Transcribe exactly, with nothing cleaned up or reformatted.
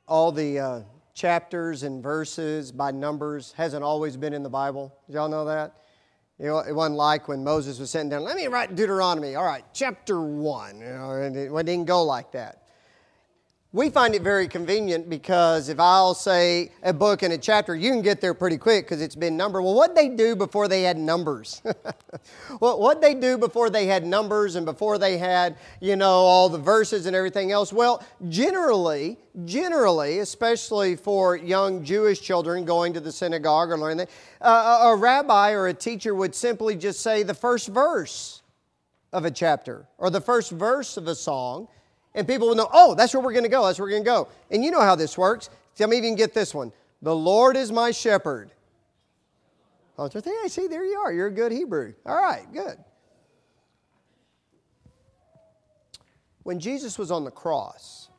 all the uh, chapters and verses by numbers hasn't always been in the Bible. Did y'all know that? You know, it wasn't like when Moses was sitting down, let me write Deuteronomy. All right, chapter one. You know, and it, it didn't go like that. We find it very convenient because if I'll say a book and a chapter, you can get there pretty quick because it's been numbered. Well, what'd they do before they had numbers? Well, what'd they do before they had numbers and before they had, you know, all the verses and everything else? Well, generally, generally, especially for young Jewish children going to the synagogue or learning that, uh, a rabbi or a teacher would simply just say the first verse of a chapter or the first verse of a song. And people will know, oh, that's where we're going to go. That's where we're going to go. And you know how this works. Tell me if you can get this one. The Lord is my shepherd. Oh, hey, see, there you are. You're a good Hebrew. All right, good. When Jesus was on the cross,